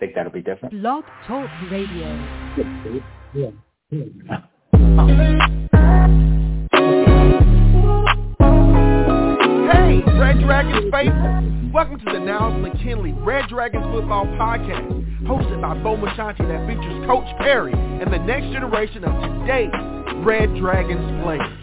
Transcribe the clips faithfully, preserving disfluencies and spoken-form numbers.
think that'll be different. Blog Talk Radio. Yeah. Hey, Red Dragons faithful. Welcome to the Niles McKinley Red Dragons Football Podcast, hosted by Bo Machanti, that features Coach Perry and the next generation of today's Red Dragons players.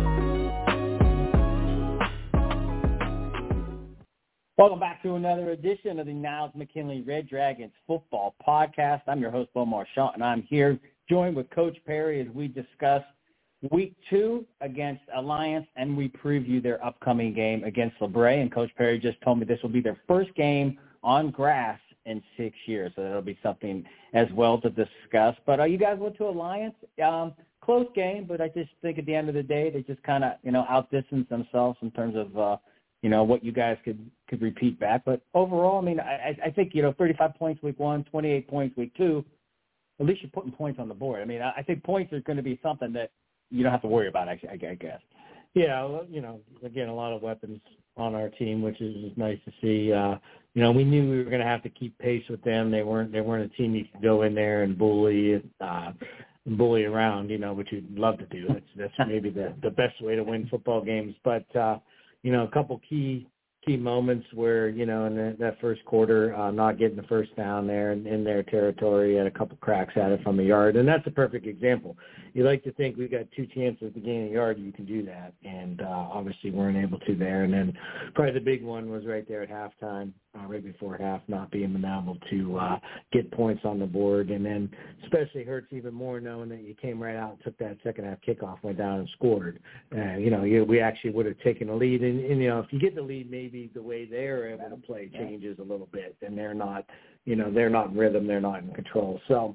Welcome back to another edition of the Niles McKinley Red Dragons Football Podcast. I'm your host, Bo Marchant, and I'm here joined with Coach Perry as we discuss week two against Alliance, and we preview their upcoming game against LeBray. And Coach Perry just told me this will be their first game on grass in six years, so that'll be something as well to discuss. But uh, you guys went to Alliance. Um, close game, but I just think at the end of the day, they just kind of, you know, outdistanced themselves in terms of, uh, you know, what you guys could, could repeat back. But overall, I mean, I, I think, you know, thirty-five points week one, twenty-eight points week two, at least you're putting points on the board. I mean, I think points are going to be something that you don't have to worry about, I, I guess. Yeah, you know, again, a lot of weapons on our team, which is nice to see. Uh, you know, we knew we were going to have to keep pace with them. They weren't they weren't a team you could go in there and bully uh, bully around, you know, which you'd love to do. That's, that's maybe the, the best way to win football games. But, uh, you know, a couple key key moments where, you know, in the, that first quarter, uh, not getting the first down there in, in their territory, had a couple cracks at it from a yard. And that's a perfect example. You like to think we got two chances to gain a yard, you can do that. And uh, obviously weren't able to there. And then probably the big one was right there at halftime, uh, right before half, not being able to uh, get points on the board. And then especially hurts even more knowing that you came right out and took that second half kickoff, went down and scored. Uh, you know, you, we actually would have taken a lead. And, and, you know, if you get the lead, maybe the way they're able to play changes a little bit, and they're not, you know, they're not in rhythm, they're not in control. So,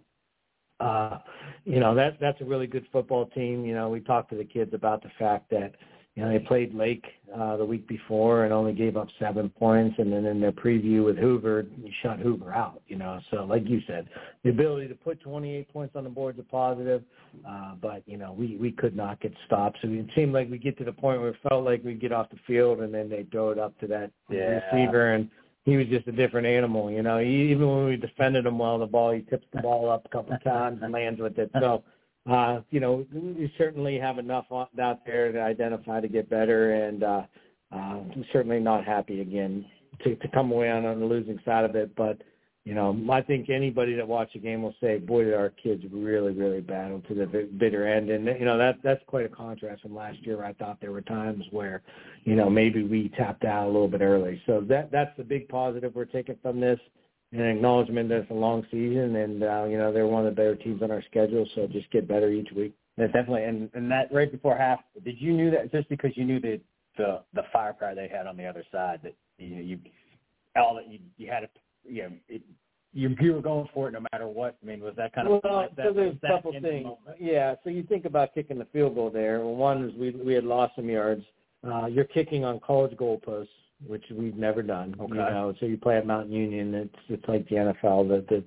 uh, you know, that that's a really good football team. You know, we talked to the kids about the fact that, you know, they played Lake uh, the week before and only gave up seven points, and then in their preview with Hoover, you shut Hoover out, you know. So, like you said, the ability to put twenty-eight points on the board is a positive, uh, but, you know, we, we could not get stopped. So it seemed like we get to the point where it felt like we'd get off the field, and then they'd throw it up to that yeah. receiver, and he was just a different animal, you know. He, even when we defended him well, the ball, he tips the ball up a couple of times and lands with it. So, Uh, you know, we certainly have enough out there to identify to get better, and uh, uh, I'm certainly not happy again to, to come away on, on the losing side of it. But, you know, I think anybody that watched the game will say, boy, did our kids really, really battle to the bitter end. And, you know, that that's quite a contrast from last year. I thought there were times where, you know, maybe we tapped out a little bit early. So that that's the big positive we're taking from this. An acknowledgement that it's a long season, and, uh, you know, they're one of the better teams on our schedule, so just get better each week. Yeah, definitely. And, and that right before half, did you knew that just because you knew the the, the firepower they had on the other side, that, you know, you all that you, you had, to, you know, it, you, you were going for it no matter what? I mean, was that kind of well, like that? So there's a couple things. Moment? Yeah, so you think about kicking the field goal there. Well, one is we, we had lost some yards. Uh, you're kicking on college goalposts, which we've never done. Okay. You know, so you play at Mountain Union. It's it's like the N F L. The the,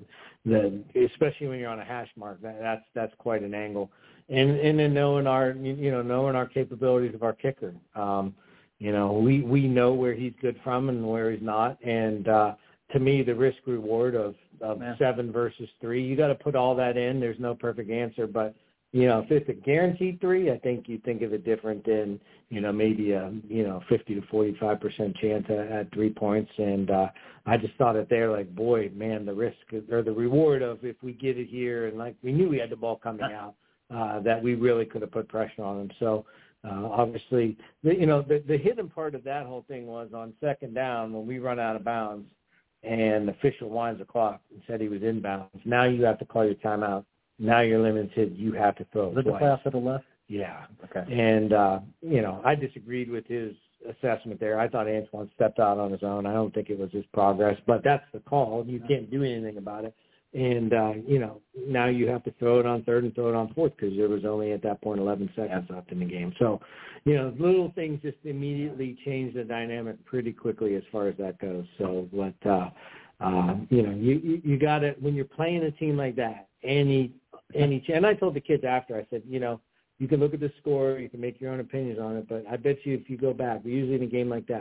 the especially when you're on a hash mark, that, that's that's quite an angle. And and then knowing our you know knowing our capabilities of our kicker. Um, you know, we we know where he's good from and where he's not. And uh, to me, the risk reward of, of seven versus three, you got to put all that in. There's no perfect answer, but you know, if it's a guaranteed three, I think you think of it different than, you know, maybe a, you know, fifty to forty-five percent chance at, at three points. And uh, I just thought it there like, boy, man, the risk or the reward of if we get it here, and like we knew we had the ball coming out, uh, that we really could have put pressure on them. So uh, obviously, the, you know, the, the hidden part of that whole thing was on second down when we run out of bounds and the official winds the clock and said he was inbounds. Now you have to call your timeout. Now you're limited. You have to throw. Look at the pass to the left. Yeah. Okay. And, uh, you know, I disagreed with his assessment there. I thought Antoine stepped out on his own. I don't think it was his progress, but that's the call. You can't do anything about it. And, uh, you know, now you have to throw it on third and throw it on fourth because there was only at that point eleven seconds left in the game. So, you know, little things just immediately change the dynamic pretty quickly as far as that goes. So, but, uh, uh, you know, you, you, you got to, when you're playing a team like that, any Any and I told the kids after, I said, you know, you can look at the score, you can make your own opinions on it, but I bet you if you go back, usually in a game like that,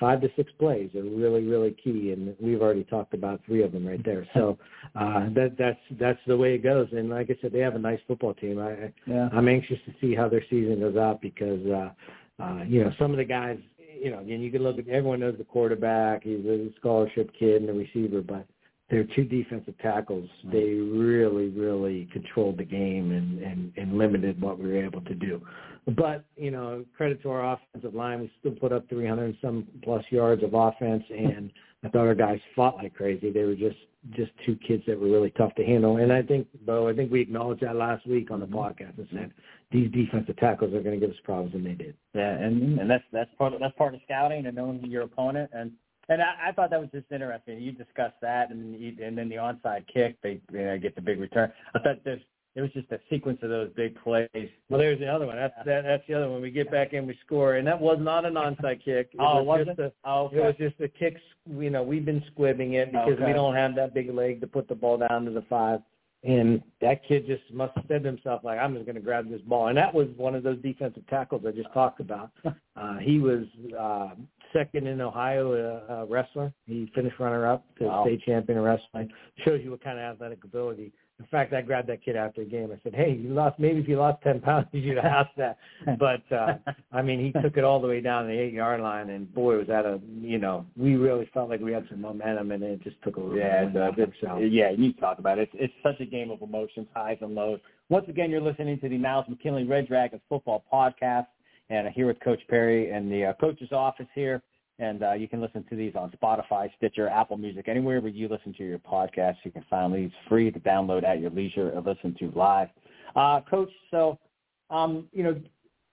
five to six plays are really, really key, and we've already talked about three of them right there. So uh, that that's that's the way it goes. And like I said, they have a nice football team. I, yeah. I'm anxious to see how their season goes out because, uh, uh, you know, some of the guys, you know, again, you can look at everyone knows the quarterback, he's a scholarship kid and the receiver, but their two defensive tackles, they really, really controlled the game and, and, and limited what we were able to do. But, you know, credit to our offensive line. We still put up three hundred and some plus yards of offense, and I thought our guys fought like crazy. They were just, just two kids that were really tough to handle. And I think, Bo, I think we acknowledged that last week on the podcast and said these defensive tackles are going to give us problems, and they did. Yeah, and, and that's that's part of, that's part of scouting and knowing your opponent. And and I, I thought that was just interesting. You discussed that, and you, and then the onside kick, they you know, get the big return. I thought there's it was just a sequence of those big plays. Well, there's the other one. That's that, that's the other one. We get back in, we score, and that was not an onside kick. It oh, was was just it? A, oh, okay. It was just a kick. You know, we've been squibbing it because okay. we don't have that big leg to put the ball down to the five. And that kid just must have said to himself, like, I'm just going to grab this ball. And that was one of those defensive tackles I just talked about. Uh, he was uh, second in Ohio uh, uh, wrestler. He finished runner-up to wow. state champion in wrestling. Shows you what kind of athletic ability. In fact, I grabbed that kid after the game. I said, hey, you lost, maybe if you lost ten pounds, you should have asked that. But, uh, I mean, he took it all the way down the eight-yard line, and, boy, was that a, you know, we really felt like we had some momentum, and it just took a little yeah, bit of it's, so. Yeah, you talk about it. It's, it's such a game of emotions, highs and lows. Once again, you're listening to the Niles McKinley Red Dragons football podcast, and I'm here with Coach Perry in the uh, coach's office here. And uh, you can listen to these on Spotify, Stitcher, Apple Music, anywhere where you listen to your podcasts. You can find these free to download at your leisure or listen to live. Uh, Coach, so, um, you know,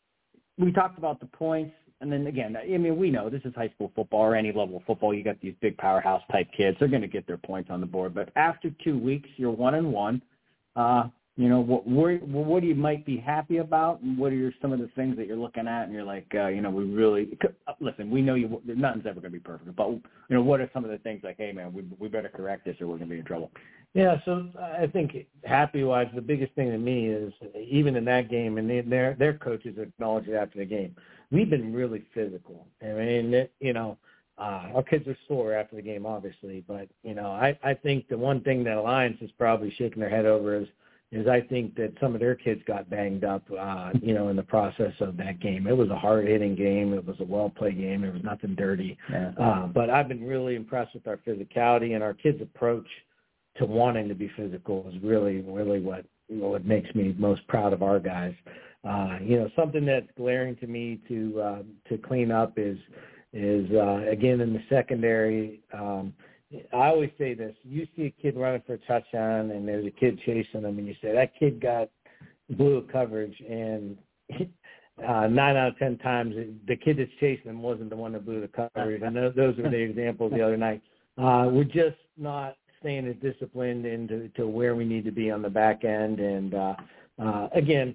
we talked about the points. And then, again, I mean, we know this is high school football or any level of football. You got these big powerhouse-type kids. They're going to get their points on the board. But after two weeks, you're one and one. Uh, you know, what, what, what do you might be happy about, and what are your, some of the things that you're looking at, and you're like, uh, you know, we really – listen, we know you. Nothing's ever going to be perfect. But, you know, what are some of the things like, hey, man, we, we better correct this or we're going to be in trouble? Yeah, so I think happy-wise, the biggest thing to me is even in that game, and they, their their coaches acknowledged it after the game, we've been really physical. I mean, it, you know, uh, our kids are sore after the game, obviously, but, you know, I, I think the one thing that Alliance is probably shaking their head over is, is I think that some of their kids got banged up, uh, you know, in the process of that game. It was a hard-hitting game. It was a well-played game. It was nothing dirty. Yeah. Uh, but I've been really impressed with our physicality, and our kids' approach to wanting to be physical is really, really what what makes me most proud of our guys. Uh, you know, something that's glaring to me to uh, to clean up is is uh, again in the secondary. Um, I always say this: you see a kid running for a touchdown, and there's a kid chasing him, and you say that kid got blew coverage, and uh, nine out of ten times the kid that's chasing him wasn't the one that blew the coverage. And those, those were the examples the other night. Uh, we're just not staying as disciplined into to where we need to be on the back end. And, uh, uh, again,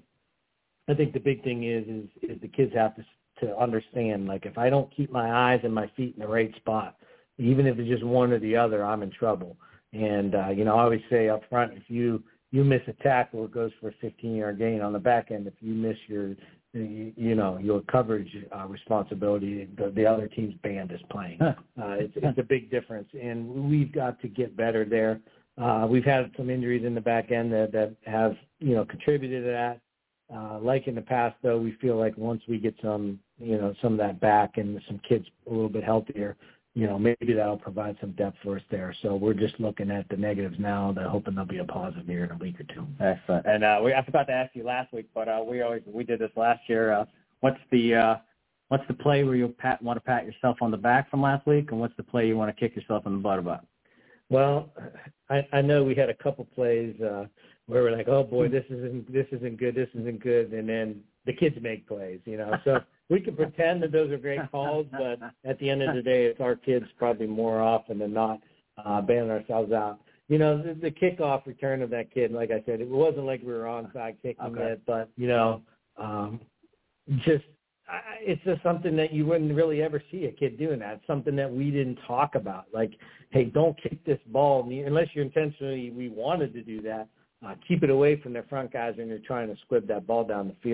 I think the big thing is, is, is the kids have to, to understand, like, if I don't keep my eyes and my feet in the right spot, even if it's just one or the other, I'm in trouble. And, uh, you know, I always say up front, if you, you miss a tackle, it goes for a fifteen-yard gain. On the back end, if you miss your, you, you know, your coverage uh, responsibility, the, the other team's band is playing. Huh. Uh, it's, it's a big difference, and we've got to get better there. Uh, we've had some injuries in the back end that, that have, you know, contributed to that. Uh, like in the past, though, we feel like once we get some, you know, some of that back and some kids a little bit healthier, you know, maybe that'll provide some depth for us there. So we're just looking at the negatives now, and hoping there'll be a positive here in a week or two. Excellent. And uh, we, I forgot to ask you last week, but uh, we always we did this last year. Uh, what's the uh, what's the play where you pat, want to pat yourself on the back from last week, and what's the play you want to kick yourself in the butt about? Well, I, I know we had a couple plays uh, where we're like, oh boy, this isn't this isn't good, this isn't good, and then the kids make plays, you know. So we can pretend that those are great calls, but at the end of the day, it's our kids probably more often than not uh, bailing ourselves out. You know, the, the kickoff return of that kid, like I said, it wasn't like we were onside kicking okay. it, but, you know, um, just I, it's just something that you wouldn't really ever see a kid doing that. It's something that we didn't talk about. Like, hey, don't kick this ball unless you intentionally we wanted to do that. Uh, keep it away from their front guys when you're trying to squib that ball down the field.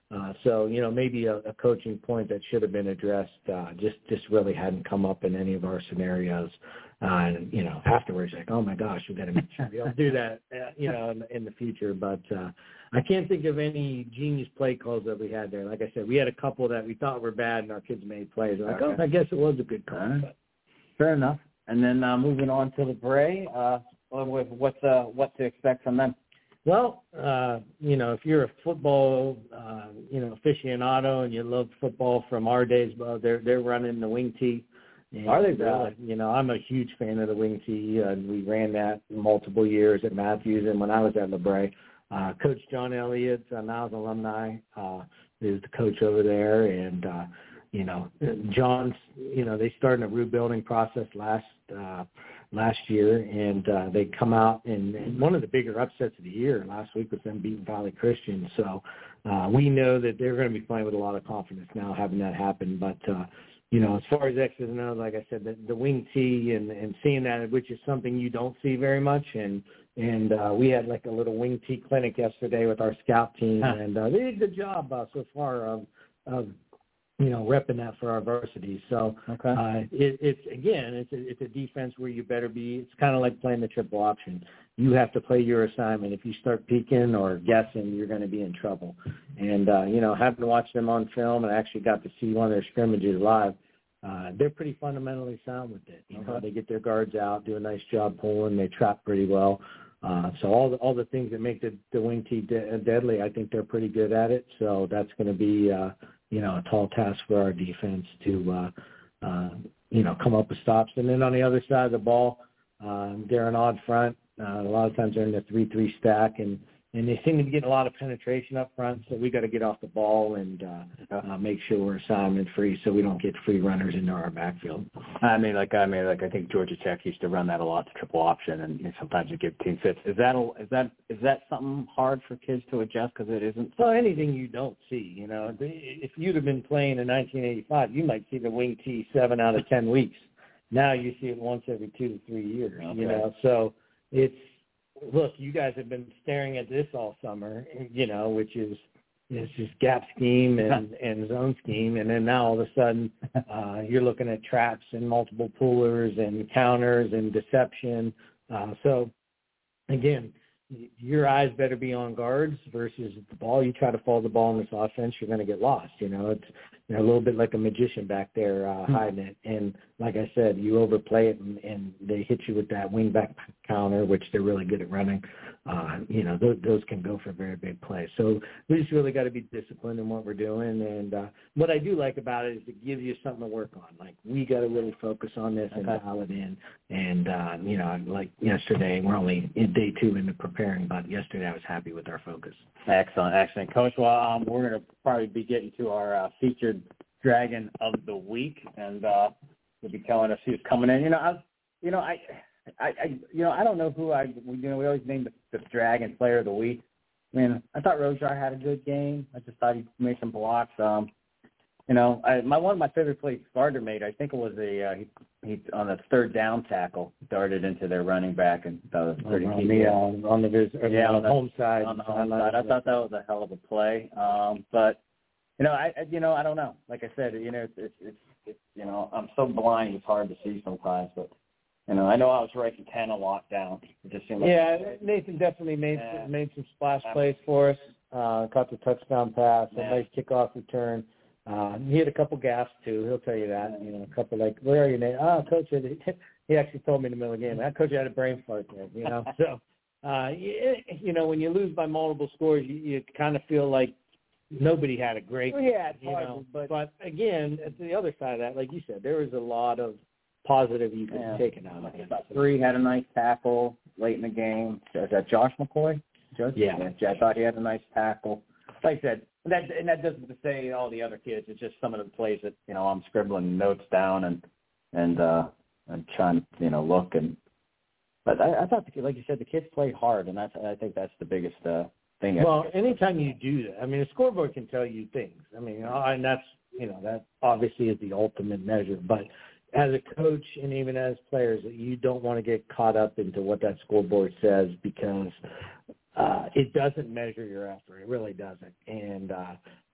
Uh, so, you know, maybe a, a coaching point that should have been addressed uh, just, just really hadn't come up in any of our scenarios. Uh, and, you know, afterwards, like, oh, my gosh, we got to make sure we don't do that, uh, you know, in, in the future. But uh, I can't think of any genius play calls that we had there. Like I said, we had a couple that we thought were bad, and our kids made plays. Like, okay. oh, I guess it was a good call. Right. Fair enough. And then uh, moving on to the Bray, uh, what's uh, what to expect from them? Well, uh, you know, if you're a football, uh, you know, aficionado and you love football from our days, well, they're they're running the wing tee. And, Are they really? Uh, you know, I'm a huge fan of the wing tee, uh, and we ran that multiple years at Matthews and when I was at LeBray. Uh, Coach John Elliott, uh, Niles alumni, uh, is the coach over there, and uh, you know, John's, you know, they started a rebuilding process last uh, last year, and uh, they come out and, and one of the bigger upsets of the year last week was them beating Valley Christian. So uh, we know that they're going to be playing with a lot of confidence now, having that happen. But uh, you know, as far as X's and O's, like I said, the, the wing tee and, and seeing that, which is something you don't see very much, and and uh, we had like a little wing tee clinic yesterday with our scout team, huh. and uh, they did a good job uh, so far of of you know, repping that for our varsity. So okay. uh, it, it's, again, it's a, it's a defense where you better be, it's kind of like playing the triple option. You have to play your assignment. If you start peeking or guessing, you're going to be in trouble. And, uh, you know, having watched them on film and actually got to see one of their scrimmages live, uh, they're pretty fundamentally sound with it. You okay. know, they get their guards out, do a nice job pulling, they trap pretty well. Uh, so all the, all the things that make the, the wing tee de- deadly, I think they're pretty good at it. So that's going to be, uh, you know, a tall task for our defense to, uh, uh, you know, come up with stops. And then on the other side of the ball, uh, they're an odd front. Uh, a lot of times they're in the three three stack, and, and they seem to be getting a lot of penetration up front, so we got to get off the ball and uh, uh, make sure we're assignment free so we don't get free runners into our backfield. I mean, like I mean, like I think Georgia Tech used to run that a lot, the triple option, and you know, sometimes you give team fits. Is that a, is that is that something hard for kids to adjust because it isn't? Well, anything you don't see, you know, if you'd have been playing in nineteen eighty-five, you might see the wing tee seven out of ten weeks. Now you see it once every two to three years. Okay. You know, so it's. Look, you guys have been staring at this all summer, you know, which is is just gap scheme and, and zone scheme, and then now all of a sudden uh, you're looking at traps and multiple pullers and counters and deception. Uh, so, again, your eyes better be on guards versus the ball. You try to follow the ball in this offense, you're going to get lost. You know, it's you know, a little bit like a magician back there uh, hiding it. And like I said, you overplay it and, and they hit you with that wing back counter, which they're really good at running. Uh, you know, those, those can go for very big plays. So we just really got to be disciplined in what we're doing. And uh, what I do like about it is it gives you something to work on. Like, we got to really focus on this and dial it in. And, uh, you know, like yesterday, we're only in day two into preparing, but yesterday I was happy with our focus. Excellent, excellent. Coach, well, um, we're going to probably be getting to our uh, featured Dragon of the week, and uh, you'll be telling us who's coming in. You know, I, you know, I, I, I you know, I don't know who I. We, you know, we always name the, the Dragon Player of the Week. I mean, I thought Rojar had a good game. I just thought he made some blocks. Um, you know, I, my one of my favorite plays Gardner made. I think it was a uh, he, he on the third down tackle darted into their running back and that was pretty on key. The, uh, on the visit, yeah, on on the the home side. On the home side, I thought that was a hell of a play. Um, but you know, I, I you know I don't know. Like I said, you know, it's it's, it's it's you know I'm so blind it's hard to see sometimes. But you know, I know I was writing ten a lot down. It just seemed like yeah, Nathan definitely made yeah. some, made some splash plays for us. Uh, caught the touchdown pass, yeah. a nice kickoff return. Uh, he had a couple gaffes too. He'll tell you that. You know, a couple like, where are you, Nate? Oh, coach, he actually told me in the middle of the game. That coach had a brain fart there. You know, so uh, you, you know, when you lose by multiple scores, you, you kind of feel like nobody had a great. Well, yeah, it's you hard, know, but but again, at the other side of that, like you said, there was a lot of positive you could yeah. have taken out of it. Three had a nice tackle late in the game. Is that Josh McCoy? Josh? Yeah. yeah, I thought he had a nice tackle. Like I said, and that and that doesn't say all the other kids. It's just some of the plays that you know I'm scribbling notes down and and uh, and trying to you know look and. But I, I thought, the, like you said, the kids played hard, and that's I think that's the biggest uh, thing. Well, anytime you do that, I mean, a scoreboard can tell you things. I mean, and that's you know that obviously is the ultimate measure. But as a coach and even as players, you don't want to get caught up into what that scoreboard says because. Uh, it doesn't measure your effort. It really doesn't. And, uh,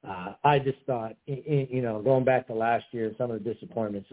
uh, I just thought, you know, going back to last year, some of the disappointments,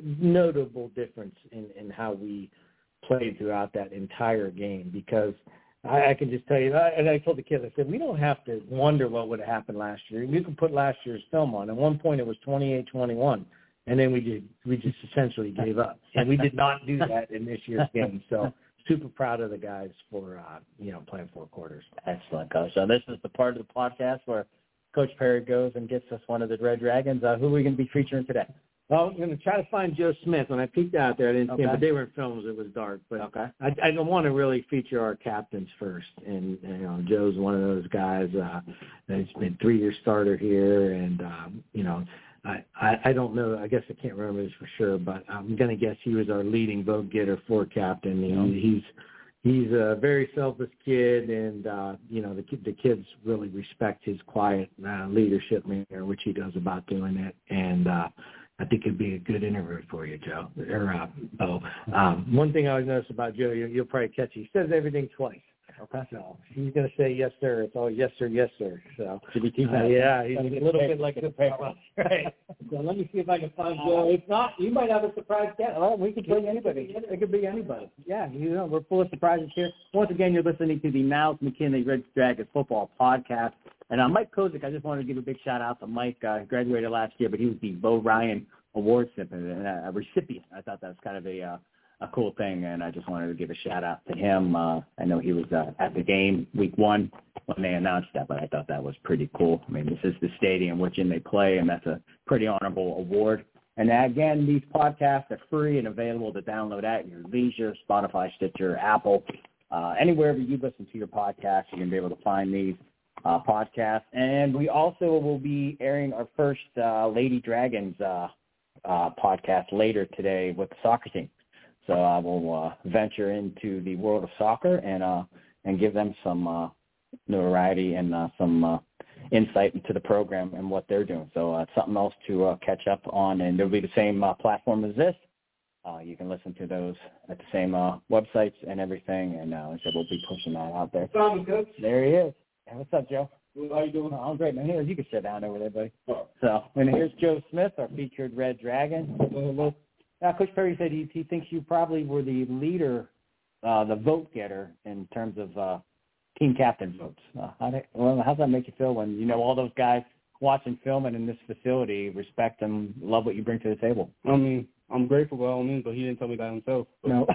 notable difference in, in how we played throughout that entire game, because I, I can just tell you, and I told the kids, I said, we don't have to wonder what would have happened last year. You can put last year's film on. At one point, it was twenty-eight twenty-one, and then we just we just essentially gave up. And we did not do that in this year's game. So super proud of the guys for, uh, you know, playing four quarters. Excellent, Coach. So this is the part of the podcast where Coach Perry goes and gets us one of the Red Dragons. Uh, who are we going to be featuring today? Well, I'm going to try to find Joe Smith. When I peeked out there, I didn't okay. see him, but they were in films. It was dark. But okay. I, I don't want to really feature our captains first. And, you know, Joe's one of those guys. Uh, he's been three-year starter here. And, um, you know, I, I, I don't know. I guess I can't remember this for sure, but I'm going to guess he was our leading vote getter for captain. He, yeah. He's he's a very selfless kid, and, uh, you know, the, the kids really respect his quiet uh, leadership manner, which he does about doing it. And, uh, I think it'd be a good interview for you, Joe. Or, uh, Bo. Um, one thing I always notice about Joe, you, you'll probably catch, he says everything twice. Okay. So he's going to say yes, sir. It's always yes, sir, yes, sir. So should be too uh, yeah, he's a little bit like a paper. Right. So let me see if I can find Joe. If not, you might have a surprise guest. Well, we could bring anybody. It could be anybody. Yeah, you know, we're full of surprises here. Once again, you're listening to the Niles McKinley Red Dragons Football Podcast. And uh, Mike Kozik, I just wanted to give a big shout out to Mike. Uh, graduated last year, but he was the Bo Ryan Award recipient. A recipient. I thought that was kind of a uh, a cool thing, and I just wanted to give a shout out to him. Uh, I know he was uh, at the game week one when they announced that, but I thought that was pretty cool. I mean, this is the stadium which in they play, and that's a pretty honorable award. And again, these podcasts are free and available to download at your leisure, Spotify, Stitcher, Apple, uh, anywhere you listen to your podcast, you can be able to find these uh, podcasts. And we also will be airing our first uh, Lady Dragons uh, uh, podcast later today with the soccer team. So I will uh, venture into the world of soccer and uh, and give them some uh, notoriety and uh, some uh, insight into the program and what they're doing. So uh, it's something else to uh, catch up on, and it'll be the same uh, platform as this. Uh, you can listen to those at the same uh, websites and everything, and uh, so we'll be pushing that out there. Found him, Coach. There he is. Hey, what's up, Joe? How you doing? Oh, I'm great, man. Here, you can sit down over there, buddy. Oh. So, and here's Joe Smith, our featured Red Dragon. Hello. Now, Coach Perry said he, he thinks you probably were the leader, uh, the vote getter in terms of uh, team captain votes. Uh, how do, well, how's that make you feel when you know all those guys watching film and in this facility respect them, love what you bring to the table? I mean, I'm grateful by all means, but he didn't tell me that himself. But. No.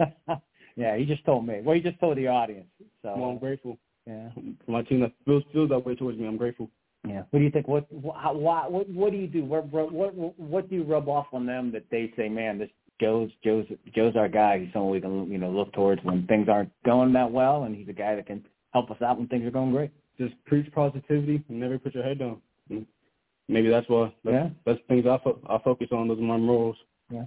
Yeah, he just told me. Well, he just told the audience. So well, I'm grateful. Yeah. For my team that feels feels that way towards me, I'm grateful. Yeah. What do you think? What how, what what what do you do? What what what do you rub off on them that they say, man, this Joe's Joe's Joe's our guy. He's someone we can you know look towards when things aren't going that well, and he's a guy that can help us out when things are going great. Just preach positivity and never put your head down. Maybe that's why. That's, yeah. That's things I fo- I focus on. Those are my morals. Yeah.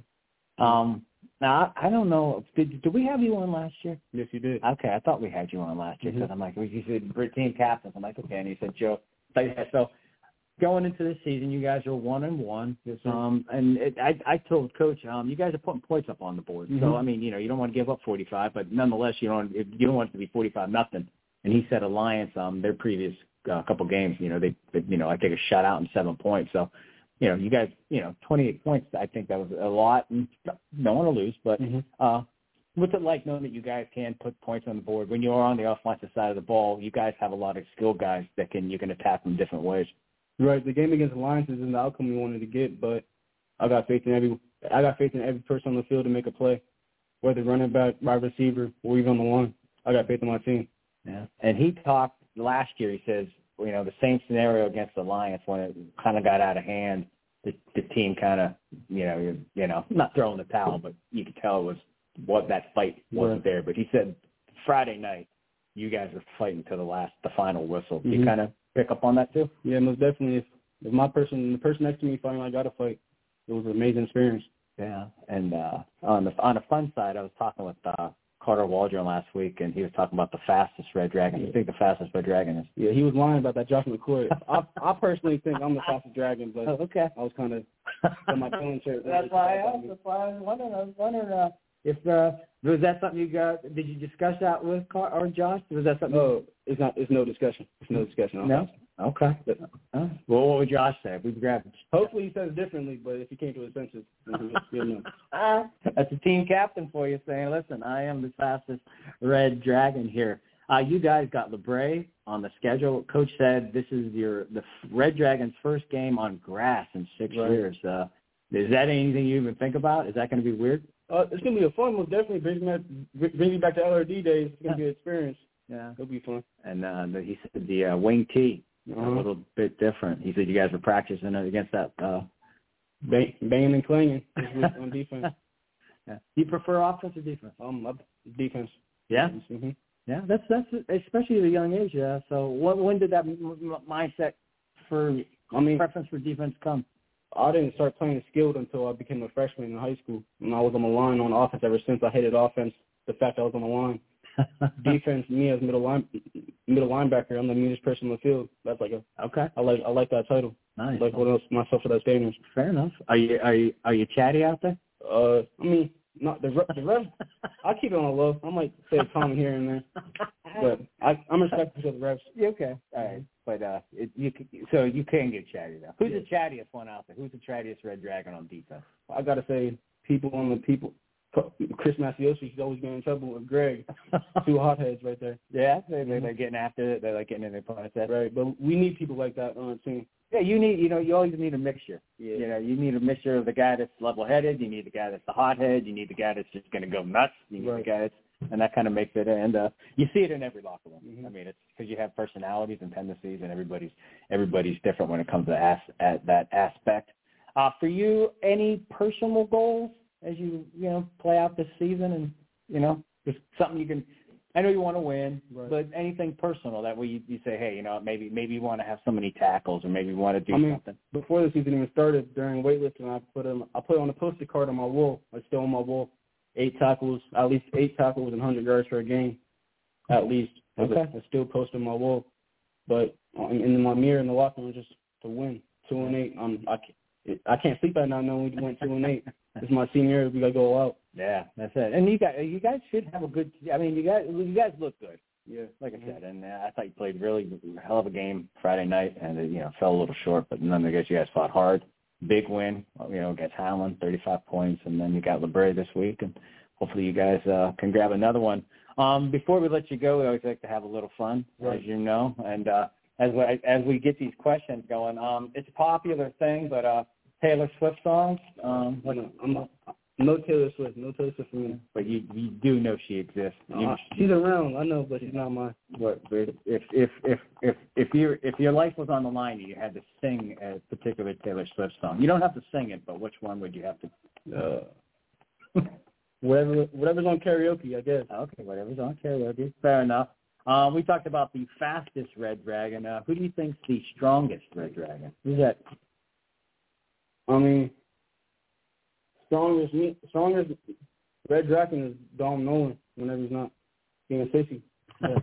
Um. Now I, I don't know. Did did we have you on last year? Yes, you did. Okay, I thought we had you on last year because mm-hmm. I'm like, you said we're team captains. I'm like, okay, and you said Joe. So going into this season, you guys are one and one. Yes, sir. Um, and it, I, I told Coach, um, you guys are putting points up on the board. Mm-hmm. So I mean, you know, you don't want to give up forty-five, but nonetheless, you don't you don't want it to be forty-five nothing. And he said Alliance, um, their previous uh, couple games, you know, they, they, you know, I take a shutout and seven points. So, you know, you guys, you know, twenty-eight points. I think that was a lot. And don't want to lose, but mm-hmm. uh, what's it like knowing that you guys can put points on the board when you're on the offensive side of the ball? You guys have a lot of skilled guys that can you can attack them different ways. Right. The game against Alliance isn't the outcome we wanted to get, but I got faith in every I got faith in every person on the field to make a play, whether running back, wide receiver, or even on the line. I got faith in my team. Yeah. And he talked last year. He says, you know, the same scenario against Alliance when it kind of got out of hand. The, the team kind of, you know, you, you know, not throwing the towel, but you could tell it was what that fight wasn't right. there. But he said Friday night, you guys were fighting to the last, the final whistle. Do mm-hmm. you kind of pick up on that too? Yeah, most definitely. If, if my person, the person next to me finally got a fight, it was an amazing experience. Yeah. And uh, on the on the fun side, I was talking with uh, Carter Waldron last week, and he was talking about the fastest Red Dragon. Who do you think the fastest Red Dragon is? Yeah, he was lying about that Josh McCoy. I, I personally think I'm the fastest Dragon, but oh, okay. I was kind of on my feeling shirt. That's why I asked. That's why I was wondering. I was wondering uh, if uh, was that something you got? Did you discuss that with Carter or Josh? Was that something? No, it's not. It's no discussion. It's no discussion. No. Okay. But, uh, well, what would Josh say? If we grabbed. Hopefully he says it differently, but if he came to his senses, then he'll know. uh, that's a team captain for you saying, listen, I am the fastest Red Dragon here. Uh, you guys got LeBray on the schedule. Coach said this is your the Red Dragons' first game on grass in six right. years. Uh, is that anything you even think about? Is that going to be weird? Uh, it's going to be a fun one. Definitely bring me, bring me back to L R D days. It's going to be an experience. Yeah. It'll be fun. And uh, the, he said the uh, wing tee is uh-huh. a little bit different. He said you guys were practicing against that. Uh... Bang, banging and clanging on defense. Yeah. Do you prefer offense or defense? Um, defense. Yeah? Mm-hmm. Yeah, that's that's especially at a young age. Yeah. So when, when did that m- mindset for I mean preference for defense come? I didn't start playing skilled until I became a freshman in high school, and I was on the line on offense ever since. I hated offense. The fact I was on the line, defense. Me as middle line middle linebacker, I'm the meanest person on the field. That's like a okay. I like I like that title. Nice. Like what else myself for that standards. Fair enough. Are you are you are you chatty out there? Uh, I mean. Not the the ref. I keep it on the low. I might say a comment here and there, but I, I'm respectful of the refs. Yeah, okay, all right. But uh, it, you so you can get chatty though. Who's yeah. the chattiest one out there? Who's the chattiest Red Dragon on defense? I gotta say, people on the people. Chris Maciosi, he's always getting in trouble with Greg. Two hotheads right there. Yeah, they, they, they're getting after it. They're like getting in their opponent's head. Right, but we need people like that on our team. Yeah, you need, you know, you always need a mixture. Yeah. You know, you need a mixture of the guy that's level-headed. You need the guy that's the hothead. You need the guy that's just going to go nuts. You need right. the guy that's, and that kind of makes it. And uh, you see it in every locker room. Mm-hmm. I mean, it's because you have personalities and tendencies, and everybody's everybody's different when it comes to as, at that aspect. Uh, for you, any personal goals as you you know play out this season, and you know, just something you can. I know you want to win, right. but anything personal that way you, you say, hey, you know, maybe maybe you want to have so many tackles, or maybe you want to do I mean, something. Before the season even started, during weightlifting, I put them, I put on a post-it card on my wall. I still on my wall, eight tackles, at least eight tackles and one hundred yards for a game, at least. Okay. I still post on my wall, but in my mirror in the locker room, just to win, two and eight. Um, I can't, I can't sleep at night knowing we went two and eight. It's my senior year. We gotta go all out. Yeah, that's it. And you guys, you guys should have a good. I mean, you guys, you guys look good. Yeah, like I said, and uh, I thought you played really hell of a game Friday night, and it, you know, fell a little short. But nonetheless, you guys fought hard. Big win, you know, against Howland, thirty-five points, and then you got LeBray this week, and hopefully you guys uh, can grab another one. Um, before we let you go, we always like to have a little fun, right. as you know, and uh, as we, as we get these questions going, um, it's a popular thing, but uh, Taylor Swift songs. Um, what, no, I'm not, no Taylor Swift, no Taylor Swift for me. But you you do know she exists. You, uh, she's around, I know, but she's not mine. But if if if if if your if your life was on the line and you had to sing a particular Taylor Swift song, you don't have to sing it, but which one would you have to? Uh, whatever whatever's on karaoke, I guess. Okay, whatever's on karaoke. Fair enough. Um, we talked about the fastest Red Dragon. Uh, who do you think's the strongest Red Dragon? Who's that? I mean, strongest me, strongest Red Dragon is Dom Nolan whenever he's not being a sissy. Yeah.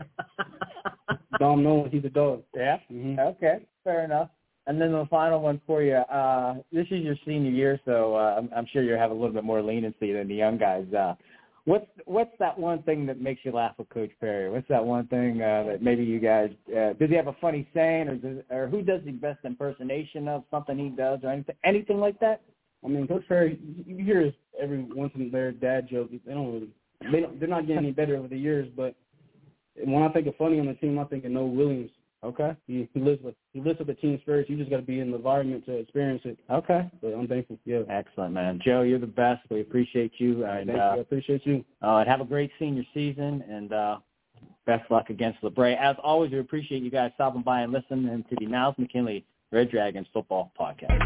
Dom Nolan, he's a dog. Yeah? Mm-hmm. Okay, fair enough. And then the final one for you. Uh, this is your senior year, so uh, I'm, I'm sure you have a little bit more leniency than the young guys. Uh, what's what's that one thing that makes you laugh with Coach Perry? What's that one thing uh, that maybe you guys uh, – does he have a funny saying, or, does, or who does the best impersonation of something he does, or anything, anything like that? I mean, Coach Perry, you hear his every once in a while dad joke. They don't really – they don't, they're not getting any better over the years, but when I think of funny on the team, I think of Noah Williams. Okay. He, he lives with he lives with the team spirit. You just got to be in the environment to experience it. Okay. But I'm thankful. Yeah. Excellent, man. Joe, you're the best. We appreciate you. And, Thank uh, you. I appreciate you. Uh, and have a great senior season, and uh, best luck against LeBray. As always, we appreciate you guys stopping by and listening to the Niles McKinley Red Dragons Football Podcast.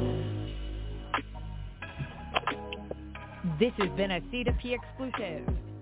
This has been a C two P exclusive.